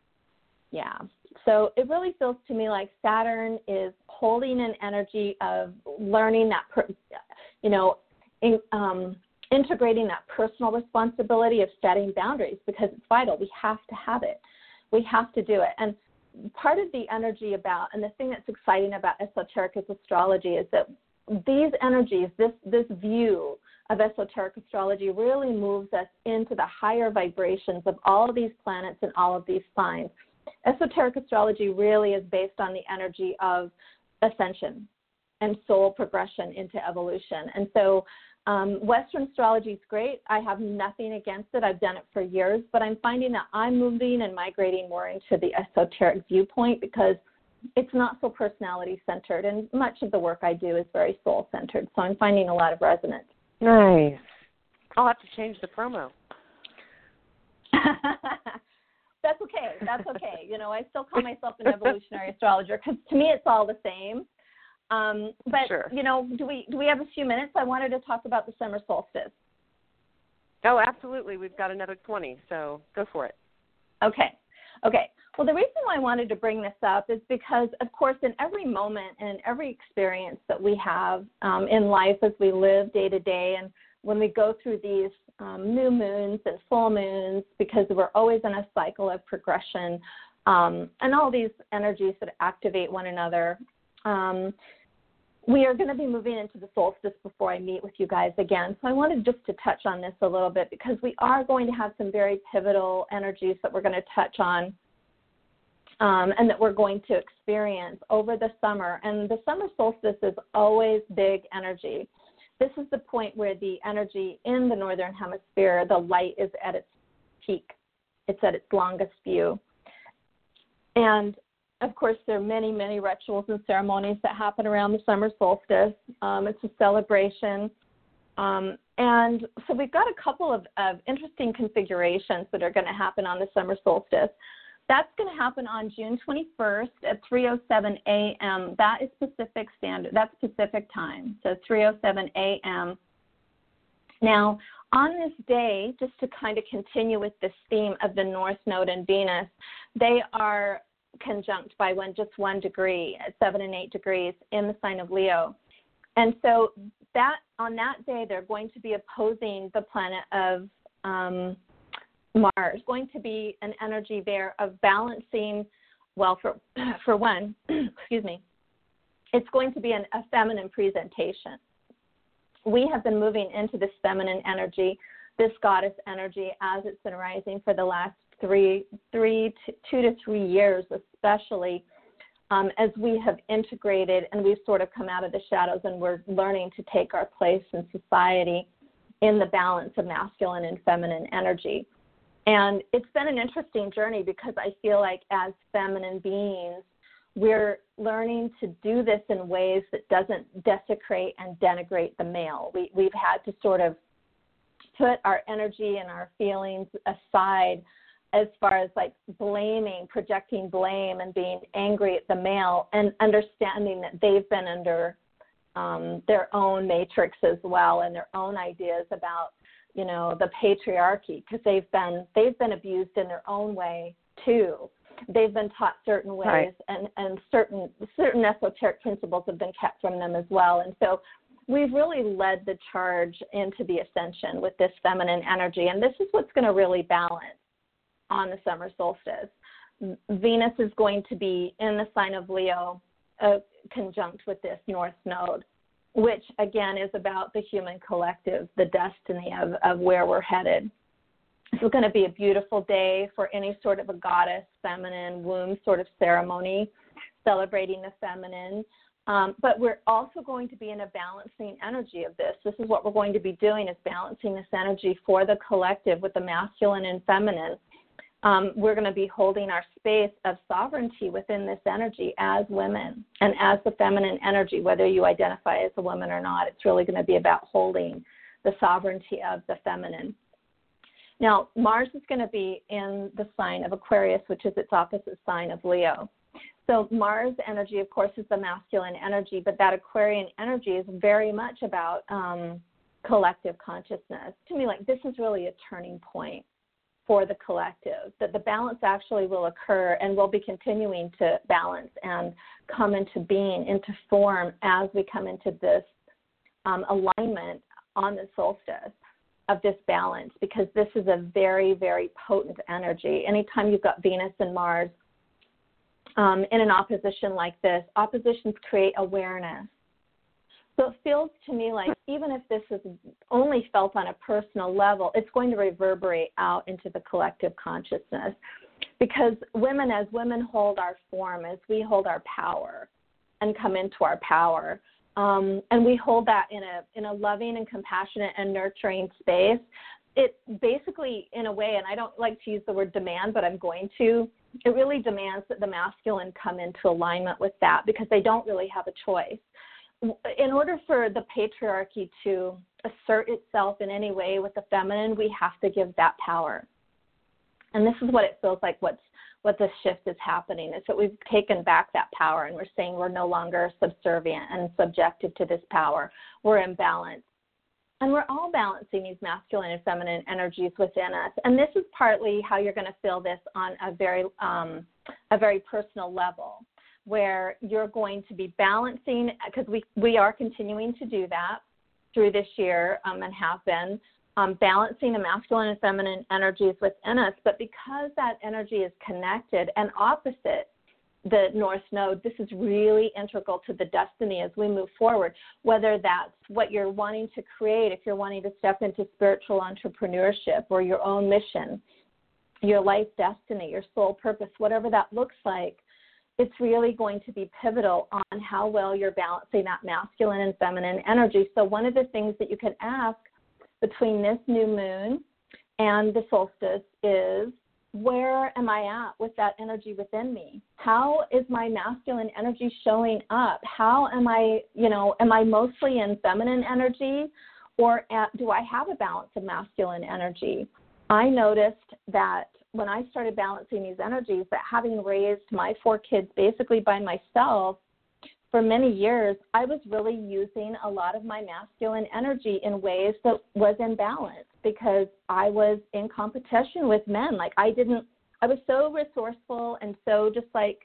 Yeah. So it really feels to me like Saturn is holding an energy of learning that, per, you know, in, um, integrating that personal responsibility of setting boundaries, because it's vital. We have to have it. We have to do it. And part of the energy about, and the thing that's exciting about esoteric astrology is that these energies, this, this view of esoteric astrology really moves us into the higher vibrations of all of these planets and all of these signs. Esoteric astrology really is based on the energy of ascension and soul progression into evolution. And so um, Western astrology is great. I have nothing against it. I've done it for years, but I'm finding that I'm moving and migrating more into the esoteric viewpoint because it's not so personality-centered, and much of the work I do is very soul-centered. So I'm finding a lot of resonance. Nice. I'll have to change the promo. That's okay. That's okay. You know, I still call myself an evolutionary astrologer because to me it's all the same. Um, but, sure. you know, do we do we have a few minutes? I wanted to talk about the summer solstice. Oh, absolutely. We've got another twenty, so go for it. Okay. Okay. Well, the reason why I wanted to bring this up is because, of course, in every moment and every experience that we have um, in life as we live day to day, and when we go through these um, new moons and full moons, because we're always in a cycle of progression um, and all these energies that activate one another, um, we are going to be moving into the solstice before I meet with you guys again. So I wanted just to touch on this a little bit because we are going to have some very pivotal energies that we're going to touch on um, and that we're going to experience over the summer. And the summer solstice is always big energy. This is the point where the energy in the northern hemisphere, the light is at its peak. It's at its longest view. And, of course, there are many, many rituals and ceremonies that happen around the summer solstice. Um, it's a celebration. Um, and so we've got a couple of, of interesting configurations that are going to happen on the summer solstice. That's going to happen on June twenty-first at three oh seven a.m. That is Pacific Standard. That's Pacific time, so three oh seven a.m. Now, On this day, just to kind of continue with this theme of the North Node and Venus, they are conjunct by one, just one degree, at seven and eight degrees in the sign of Leo. And so that on that day, they're going to be opposing the planet of um, Mars, going to be an energy there of balancing, well, for, for one, excuse me, it's going to be an, a feminine presentation. We have been moving into this feminine energy, this goddess energy, as it's been rising for the last three, three, to, two to three years, especially um, as we have integrated and we've sort of come out of the shadows and we're learning to take our place in society in the balance of masculine and feminine energy. And it's been an interesting journey because I feel like as feminine beings, we're learning to do this in ways that doesn't desecrate and denigrate the male. We, we've had to sort of put our energy and our feelings aside as far as like blaming, projecting blame and being angry at the male and understanding that they've been under um, their own matrix as well and their own ideas about, you know, the patriarchy because they've been, they've been abused in their own way too. They've been taught certain ways, right. and, and certain certain esoteric principles have been kept from them as well. And so we've really led the charge into the ascension with this feminine energy. And this is what's going to really balance on the summer solstice. Venus is going to be in the sign of Leo, uh, conjunct with this North Node, which, again, is about the human collective, the destiny of, of where we're headed. It's going to be a beautiful day for any sort of a goddess, feminine, womb sort of ceremony, celebrating the feminine. Um, but we're also going to be in a balancing energy of this. This is what we're going to be doing is balancing this energy for the collective with the masculine and feminine. Um, we're going to be holding our space of sovereignty within this energy as women and as the feminine energy, whether you identify as a woman or not. It's really going to be about holding the sovereignty of the feminine. Now, Mars is going to be in the sign of Aquarius, which is its opposite sign of Leo. So Mars energy, of course, is the masculine energy, but that Aquarian energy is very much about um, collective consciousness. To me, like, this is really a turning point for the collective, that the balance actually will occur and will be continuing to balance and come into being, into form as we come into this um, alignment on the solstice of this balance, because this is a very, very potent energy. Anytime you've got Venus and Mars um, in an opposition like this, oppositions create awareness. So it feels to me like even if this is only felt on a personal level, it's going to reverberate out into the collective consciousness, because women, as women hold our form, as we hold our power and come into our power, Um, and we hold that in a in a loving and compassionate and nurturing space. It basically, in a way, and I don't like to use the word demand, but I'm going to, it really demands that the masculine come into alignment with that because they don't really have a choice. In order for the patriarchy to assert itself in any way with the feminine, we have to give that power. And this is what it feels like what's what the shift is happening is that we've taken back that power and we're saying we're no longer subservient and subjective to this power. We're in balance. And we're all balancing these masculine and feminine energies within us. And this is partly how you're going to feel this on a very um, a very personal level, where you're going to be balancing, because we, we are continuing to do that through this year um, and have been, Um, balancing the masculine and feminine energies within us. But because that energy is connected and opposite the North Node, this is really integral to the destiny as we move forward, whether that's what you're wanting to create, if you're wanting to step into spiritual entrepreneurship or your own mission, your life destiny, your soul purpose, whatever that looks like. It's really going to be pivotal on how well you're balancing that masculine and feminine energy. So one of the things that you can ask between this new moon and the solstice is, where am I at with that energy within me? How is my masculine energy showing up? How am I, you know, am I mostly in feminine energy, or at, do I have a balance of masculine energy? I noticed that when I started balancing these energies, that having raised my four kids basically by myself, for many years, I was really using a lot of my masculine energy in ways that was imbalanced. because I was in competition with men. Like I didn't, I was so resourceful and so just like,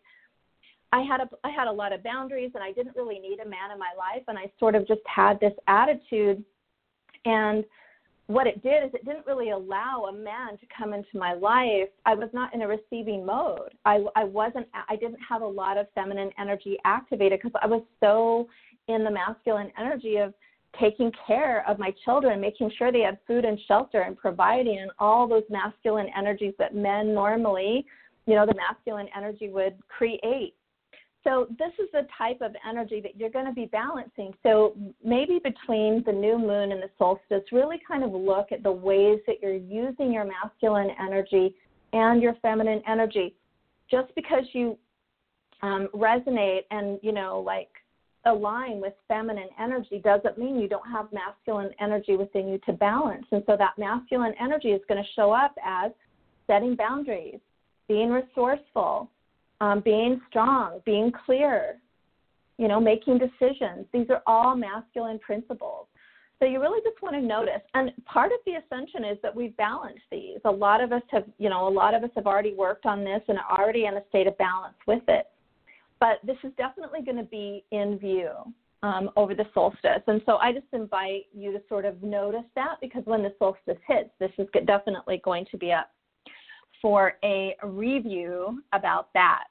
I had a, I had a lot of boundaries and I didn't really need a man in my life. And I sort of just had this attitude. And what it did is it didn't really allow a man to come into my life. I was not in a receiving mode. I, I wasn't, I didn't have a lot of feminine energy activated because I was so in the masculine energy of taking care of my children, making sure they had food and shelter and providing and all those masculine energies that men normally, you know, the masculine energy would create. So this is the type of energy that you're going to be balancing. So maybe between the new moon and the solstice, really kind of look at the ways that you're using your masculine energy and your feminine energy. Just because you um, resonate and, you know, like align with feminine energy doesn't mean you don't have masculine energy within you to balance. And so that masculine energy is going to show up as setting boundaries, being resourceful, Um, being strong, being clear, you know, making decisions. These are all masculine principles. So you really just want to notice. And part of the ascension is that we've balanced these. A lot of us have, you know, a lot of us have already worked on this and are already in a state of balance with it. But this is definitely going to be in view um, over the solstice. And so I just invite you to sort of notice that, because when the solstice hits, this is definitely going to be up for a review about that.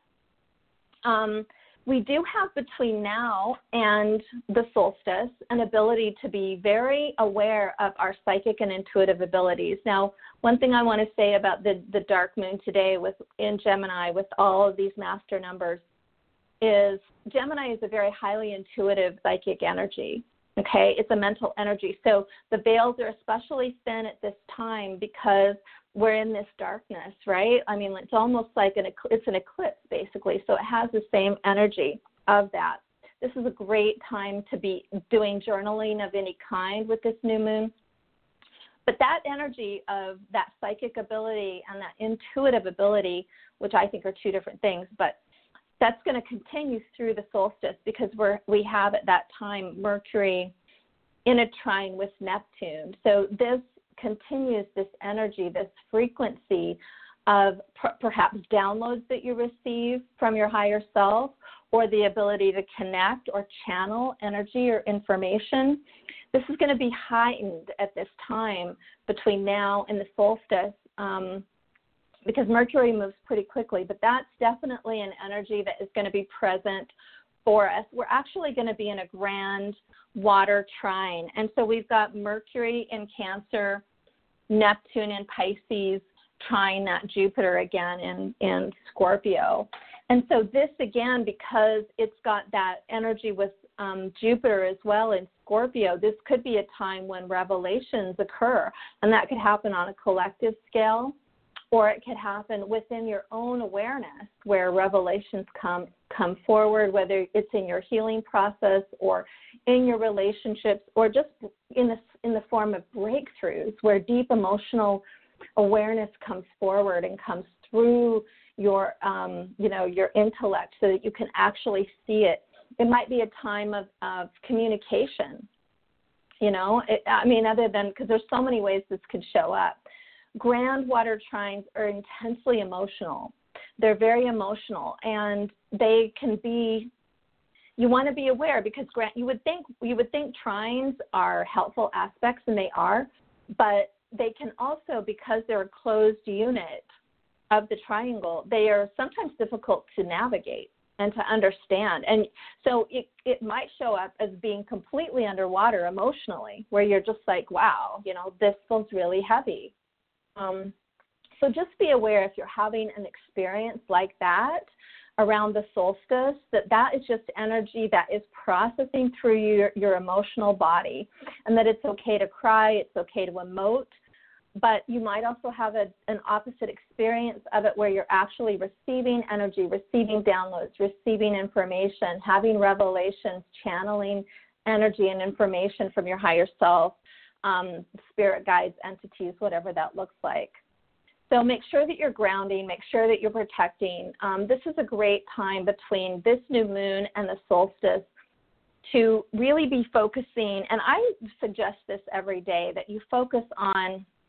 Um, we do have between now and the solstice an ability to be very aware of our psychic and intuitive abilities. Now, one thing I want to say about the, the dark moon today with in Gemini with all of these master numbers is Gemini is a very highly intuitive psychic energy. Okay, it's a mental energy. So the veils are especially thin at this time because we're in this darkness, right? I mean, it's almost like an it's an eclipse, basically. So it has the same energy of that. This is a great time to be doing journaling of any kind with this new moon. But that energy of that psychic ability and that intuitive ability, which I think are two different things, but that's going to continue through the solstice because we're we have at that time Mercury in a trine with Neptune. So this continues this energy, this frequency of per- perhaps downloads that you receive from your higher self, or the ability to connect or channel energy or information. This is going to be heightened at this time between now and the solstice um, because Mercury moves pretty quickly, but that's definitely an energy that is going to be present for us. We're actually going to be in a grand water trine. And so we've got Mercury in Cancer, Neptune in Pisces, trine that Jupiter again in, in Scorpio. And so this, again, because it's got that energy with um, Jupiter as well in Scorpio, this could be a time when revelations occur. And that could happen on a collective scale, or it could happen within your own awareness where revelations come come forward, whether it's in your healing process or in your relationships, or just in the, in the form of breakthroughs where deep emotional awareness comes forward and comes through your, um, you know, your intellect so that you can actually see it. It might be a time of, of communication, you know, it, I mean, other than, because there's so many ways this could show up. Grand water trines are intensely emotional. They're very emotional, and they can be, you want to be aware because grant, you would think you would think trines are helpful aspects, and they are, but they can also, because they're a closed unit of the triangle, they are sometimes difficult to navigate and to understand. And so it, it might show up as being completely underwater emotionally, where you're just like, wow, you know, this feels really heavy. Um, so just be aware if you're having an experience like that around the solstice, that that is just energy that is processing through your, your emotional body, and that it's okay to cry, it's okay to emote, but you might also have a, an opposite experience of it where you're actually receiving energy, receiving downloads, receiving information, having revelations, channeling energy and information from your higher self, um, spirit guides, entities, whatever that looks like. So make sure that you're grounding, make sure that you're protecting. Um, this is a great time between this new moon and the solstice to really be focusing, and I suggest this every day, that you focus on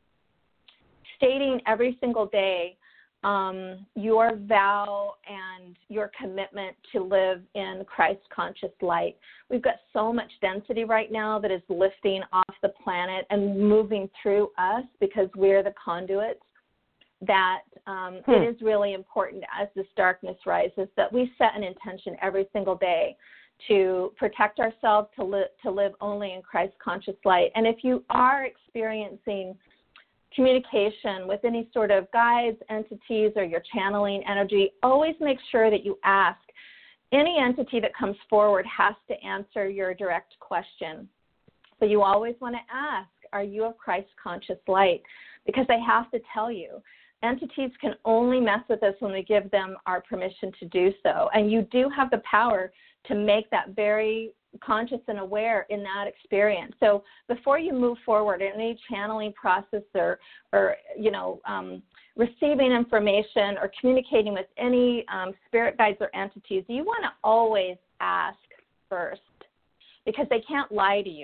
stating every single day um, your vow and your commitment to live in Christ-conscious light. We've got so much density right now that is lifting off the planet and moving through us because we're the conduits, that um, hmm. it is really important as this darkness rises that we set an intention every single day to protect ourselves, to, li- to live only in Christ-conscious light. And if you are experiencing communication with any sort of guides, entities, or you're channeling energy, always make sure that you ask. Any entity that comes forward has to answer your direct question. So you always want to ask, are you of Christ-conscious light? Because they have to tell you. Entities can only mess with us when we give them our permission to do so. And you do have the power to make that very conscious and aware in that experience. So before you move forward in any channeling process or, or you know, um, receiving information or communicating with any um, spirit guides or entities, you want to always ask first because they can't lie to you.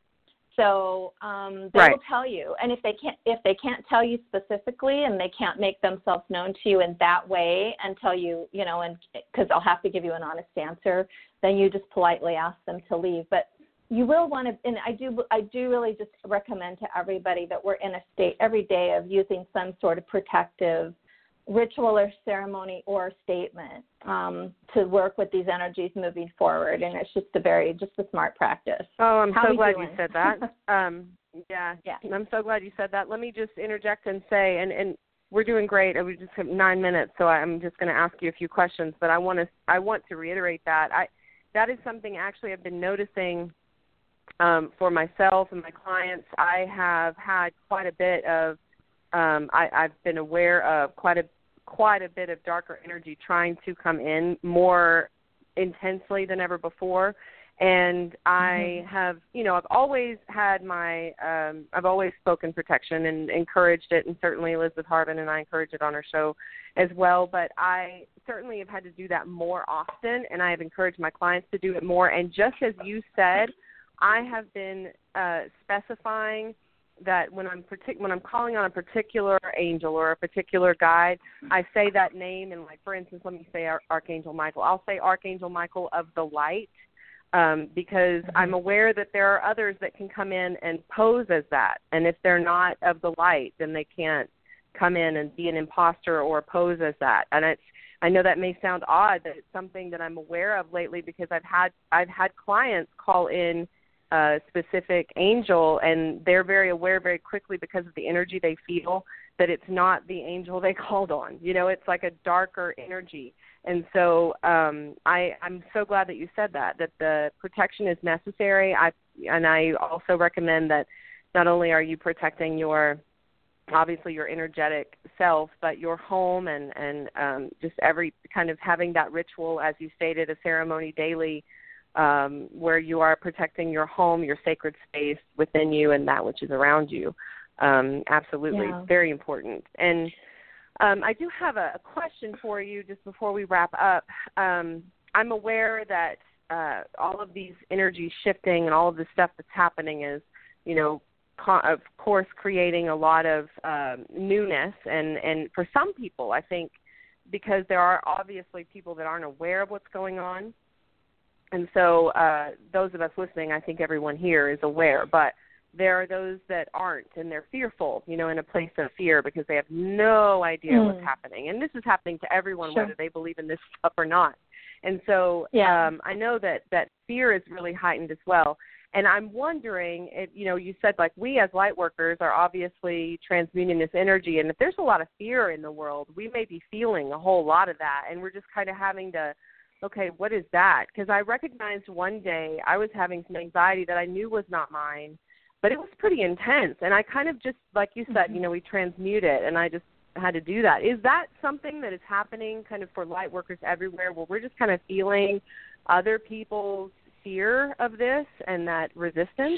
So um, they right. will tell you, and if they can't, if they can't tell you specifically, and they can't make themselves known to you in that way, and tell you, you know, and because I'll have to give you an honest answer, then you just politely ask them to leave. But you will want to, and I do, I do really just recommend to everybody that we're in a state every day of using some sort of protective ritual or ceremony or statement um, to work with these energies moving forward, and it's just a very just a smart practice. Oh, I'm How so glad doing? you said that. um, yeah, yeah, I'm so glad you said that. Let me just interject and say, and, and we're doing great. We just have nine minutes, so I'm just going to ask you a few questions. But I want to I want to reiterate that I that is something actually I've been noticing um, for myself and my clients. I have had quite a bit of um, I, I've been aware of quite a quite a bit of darker energy trying to come in more intensely than ever before. And I mm-hmm. have, you know, I've always had my, um, I've always spoken protection and encouraged it, and certainly Elizabeth Harbin and I encourage it on her show as well, but I certainly have had to do that more often, and I have encouraged my clients to do it more. And just as you said, I have been uh, specifying that when I'm partic- when I'm calling on a particular angel or a particular guide, I say that name, and like, for instance, let me say Ar- Archangel Michael. I'll say Archangel Michael of the light um, because mm-hmm. I'm aware that there are others that can come in and pose as that, and if they're not of the light, then they can't come in and be an imposter or pose as that. And it's, I know that may sound odd, that it's something that I'm aware of lately because I've had I've had clients call in a specific angel, and they're very aware very quickly because of the energy they feel that it's not the angel they called on. You know, it's like a darker energy. And so um, I, I'm so glad that you said that, that the protection is necessary. I, and I also recommend that not only are you protecting your, obviously your energetic self, but your home and, and um, just every kind of having that ritual, as you stated, a ceremony daily, Um, where you are protecting your home, your sacred space within you, and that which is around you. Um, absolutely, yeah. very important. And um, I do have a, a question for you just before we wrap up. Um, I'm aware that uh, all of these energies shifting and all of the stuff that's happening is, you know, co- of course, creating a lot of um, newness. And, and for some people, I think, because there are obviously people that aren't aware of what's going on. And so uh, those of us listening, I think everyone here is aware, but there are those that aren't, and they're fearful, you know, in a place of fear because they have no idea mm. what's happening. And this is happening to everyone, sure. whether they believe in this stuff or not. And so yeah. um, I know that, that fear is really heightened as well. And I'm wondering, if, you know, you said, like, we as light workers are obviously transmuting this energy, and if there's a lot of fear in the world, we may be feeling a whole lot of that, and we're just kind of having to, okay, what is that? Because I recognized one day I was having some anxiety that I knew was not mine, but it was pretty intense. And I kind of just, like you said, mm-hmm. you know, we transmute it, and I just had to do that. Is that something that is happening kind of for light workers everywhere, where we're just kind of feeling other people's fear of this and that resistance?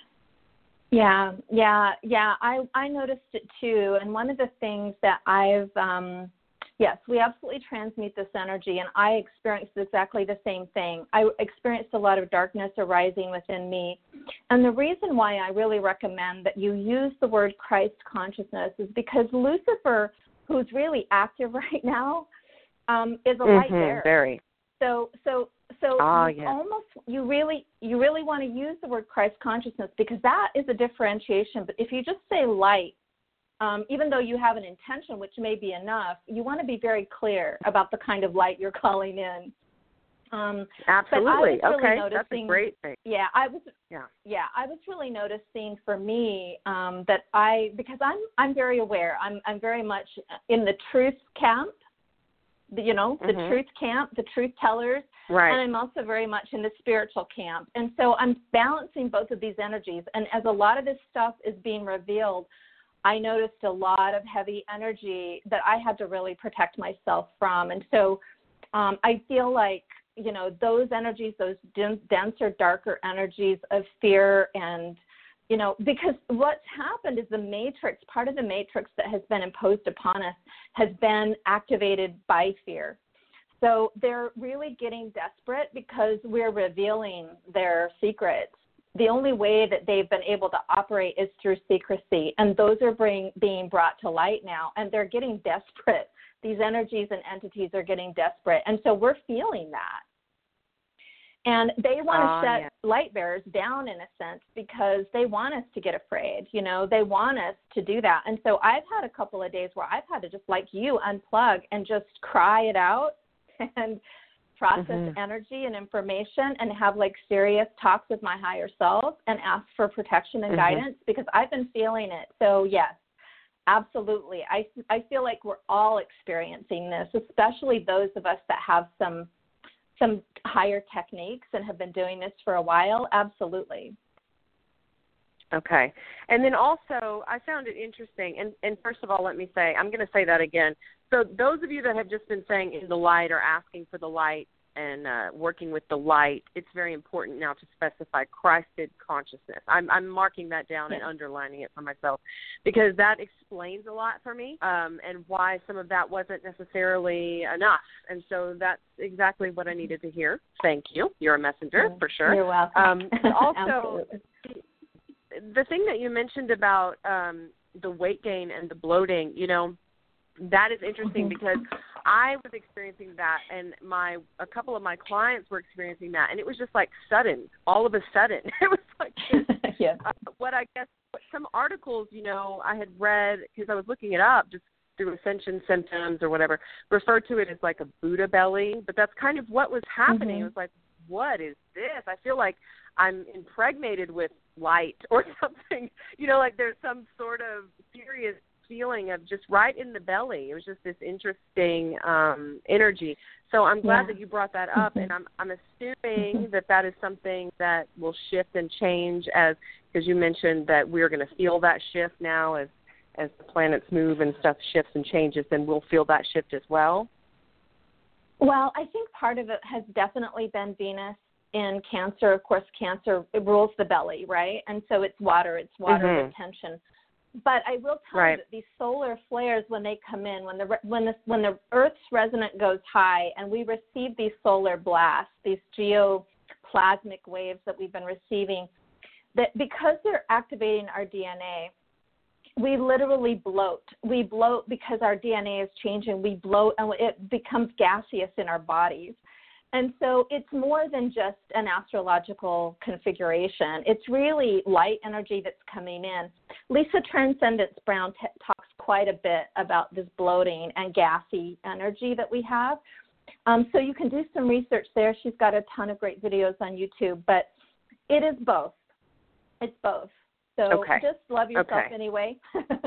Yeah, yeah, yeah. I, I noticed it too. And one of the things that I've um, Yes, we absolutely transmute this energy, and I experienced exactly the same thing. I experienced a lot of darkness arising within me. And the reason why I really recommend that you use the word Christ consciousness is because Lucifer, who's really active right now, um, is a mm-hmm, light bearer. Very. So, so, so ah, you yes. almost you really you really want to use the word Christ consciousness because that is a differentiation. But if you just say light, Um, even though you have an intention, which may be enough, you want to be very clear about the kind of light you're calling in. Um, Absolutely. But I was really okay, noticing, that's a great thing. Yeah, I was. Yeah. Yeah, I was really noticing for me um, that I because I'm I'm very aware. I'm I'm very much in the truth camp. The, you know, the mm-hmm. truth camp, the truth tellers. Right. And I'm also very much in the spiritual camp. And so I'm balancing both of these energies. And as a lot of this stuff is being revealed, I noticed a lot of heavy energy that I had to really protect myself from. And so um, I feel like, you know, those energies, those denser, darker energies of fear and, you know, because what's happened is the matrix, part of the matrix that has been imposed upon us has been activated by fear. So they're really getting desperate because we're revealing their secrets. The only way that they've been able to operate is through secrecy, and those are bring, being brought to light now, and they're getting desperate. These energies and entities are getting desperate, and so we're feeling that. And they want to uh, shut yeah. light bearers down in a sense because they want us to get afraid. You know, they want us to do that. And so I've had a couple of days where I've had to just like you unplug and just cry it out and process mm-hmm. energy and information and have like serious talks with my higher self and ask for protection and mm-hmm. guidance because I've been feeling it. So yes, absolutely. I, I feel like we're all experiencing this, especially those of us that have some some higher techniques and have been doing this for a while. Absolutely. Okay. And then also, I found it interesting, and, and first of all, let me say, I'm going to say that again. So those of you that have just been saying in the light or asking for the light and uh, working with the light, it's very important now to specify Christed consciousness. I'm, I'm marking that down yeah. and underlining it for myself because that explains a lot for me um, and why some of that wasn't necessarily enough. And so that's exactly what I needed to hear. Thank you. You're a messenger yeah. for sure. You're welcome. Um, but also, the thing that you mentioned about um, the weight gain and the bloating, you know, that is interesting mm-hmm. because I was experiencing that, and my a couple of my clients were experiencing that, and it was just like sudden, all of a sudden. It was like this, yeah. uh, what I guess what some articles, you know, I had read because I was looking it up just through Ascension Symptoms or whatever, referred to it as like a Buddha belly, but that's kind of what was happening. Mm-hmm. It was like, what is this? I feel like I'm impregnated with light or something, you know, like there's some sort of serious feeling of just right in the belly. It was just this interesting um, energy. So I'm glad yeah. that you brought that up, mm-hmm. and I'm I'm assuming that that is something that will shift and change as, because you mentioned that we're going to feel that shift now as as the planets move and stuff shifts and changes, then we'll feel that shift as well. Well, I think part of it has definitely been Venus in Cancer. Of course, Cancer, it rules the belly, right? And so it's water, it's water mm-hmm. retention. But I will tell right. you that these solar flares, when they come in, when the when the when the Earth's resonance goes high, and we receive these solar blasts, these geoplasmic waves that we've been receiving, that because they're activating our D N A, we literally bloat. We bloat because our D N A is changing. We bloat, and it becomes gaseous in our bodies. And so it's more than just an astrological configuration. It's really light energy that's coming in. Lisa Transcendence Brown t- talks quite a bit about this bloating and gassy energy that we have. Um, so you can do some research there. She's got a ton of great videos on YouTube. But it is both. It's both. So okay. just love yourself okay. anyway.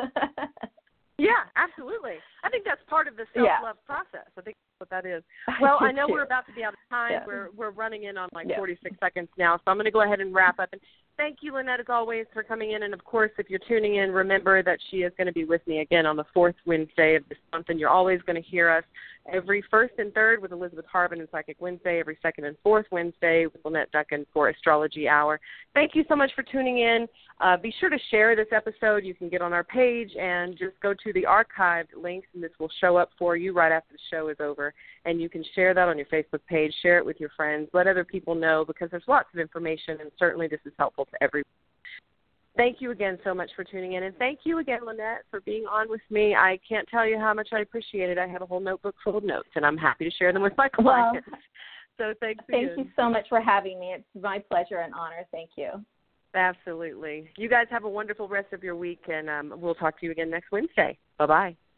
Yeah, absolutely. I think that's part of the self-love yeah. process. I think that's what that is. Well, I know too. We're about to be out of time. Yeah. We're we're running in on like yeah. forty-six seconds now, so I'm going to go ahead and wrap up. And thank you, Lynette, as always, for coming in. And, of course, if you're tuning in, remember that she is going to be with me again on the fourth Wednesday of this month. And you're always going to hear us every first and third with Elizabeth Harbin and Psychic Wednesday, every second and fourth Wednesday with Lynette Duncan for Astrology Hour. Thank you so much for tuning in. Uh, be sure to share this episode. You can get on our page and just go to the archived links, and this will show up for you right after the show is over. And you can share that on your Facebook page. Share it with your friends. Let other people know, because there's lots of information, and certainly this is helpful to everyone. Thank you again so much for tuning in. And thank you again, Lynette, for being on with me. I can't tell you how much I appreciate it. I have a whole notebook full of notes, and I'm happy to share them with my clients. Well, so thanks Thank again. you so much for having me. It's my pleasure and honor. Thank you. Absolutely. You guys have a wonderful rest of your week, and um, we'll talk to you again next Wednesday. Bye-bye.